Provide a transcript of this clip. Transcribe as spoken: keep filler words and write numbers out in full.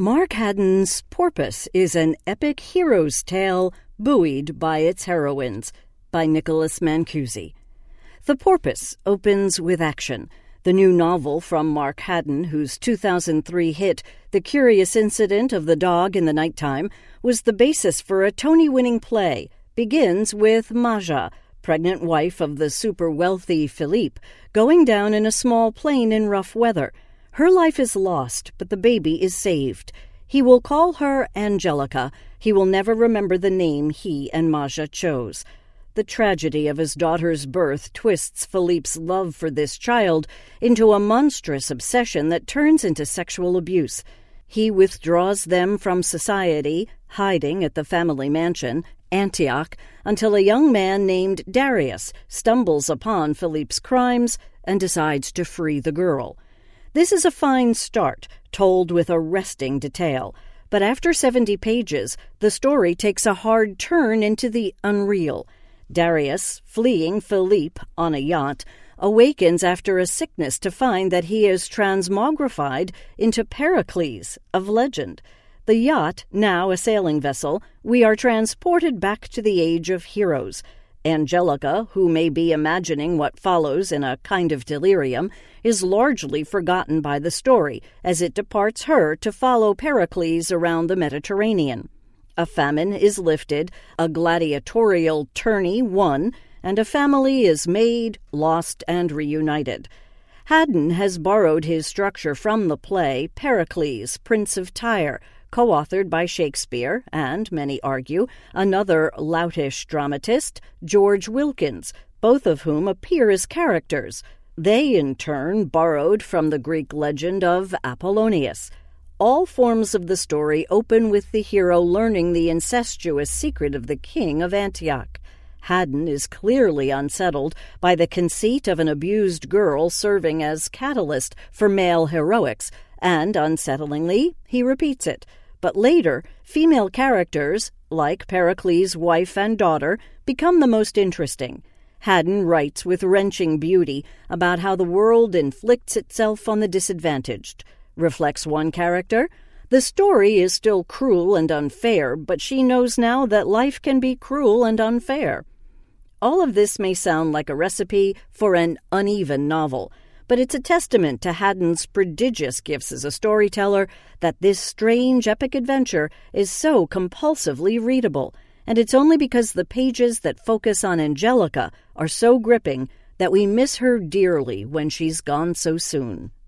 Mark Haddon's Porpoise is an epic hero's tale buoyed by its heroines, by Nicholas Mancusi. The Porpoise opens with action. The new novel from Mark Haddon, whose two thousand three hit The Curious Incident of the Dog in the Nighttime was the basis for a Tony-winning play, begins with Maja, pregnant wife of the super-wealthy Philippe, going down in a small plane in rough weather. Her life is lost, but the baby is saved. He will call her Angelica. He will never remember the name he and Maja chose. The tragedy of his daughter's birth twists Philippe's love for this child into a monstrous obsession that turns into sexual abuse. He withdraws them from society, hiding at the family mansion, Antioch, until a young man named Darius stumbles upon Philippe's crimes and decides to free the girl. This is a fine start, told with arresting detail, but after seventy pages, the story takes a hard turn into the unreal. Darius, fleeing Philippe on a yacht, awakens after a sickness to find that he is transmogrified into Pericles of legend. The yacht, now a sailing vessel, we are transported back to the age of heroes. Angelica, who may be imagining what follows in a kind of delirium, is largely forgotten by the story as it departs her to follow Pericles around the Mediterranean. A famine is lifted, a gladiatorial tourney won, and a family is made, lost, and reunited. Haddon has borrowed his structure from the play Pericles, Prince of Tyre, co-authored by Shakespeare and, many argue, another loutish dramatist, George Wilkins, both of whom appear as characters. They, in turn, borrowed from the Greek legend of Apollonius. All forms of the story open with the hero learning the incestuous secret of the king of Antioch. Haddon is clearly unsettled by the conceit of an abused girl serving as catalyst for male heroics, and, unsettlingly, he repeats it. But later, female characters, like Pericles' wife and daughter, become the most interesting. Haddon writes with wrenching beauty about how the world inflicts itself on the disadvantaged. Reflects one character, the story is still cruel and unfair, but she knows now that life can be cruel and unfair. All of this may sound like a recipe for an uneven novel, but it's a testament to Haddon's prodigious gifts as a storyteller that this strange epic adventure is so compulsively readable, and it's only because the pages that focus on Angelica are so gripping that we miss her dearly when she's gone so soon.